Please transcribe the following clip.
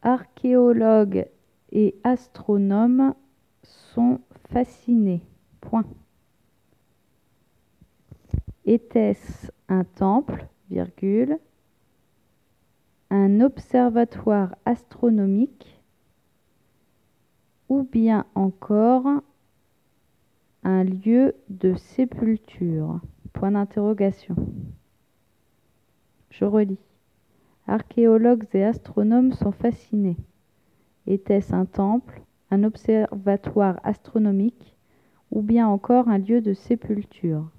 Archéologues et astronomes sont fascinés. Point. Était-ce un temple, virgule, un observatoire astronomique ou bien encore un lieu de sépulture? Point d'interrogation. Je relis. Archéologues et astronomes sont fascinés. Était-ce un temple, un observatoire astronomique ou bien encore un lieu de sépulture?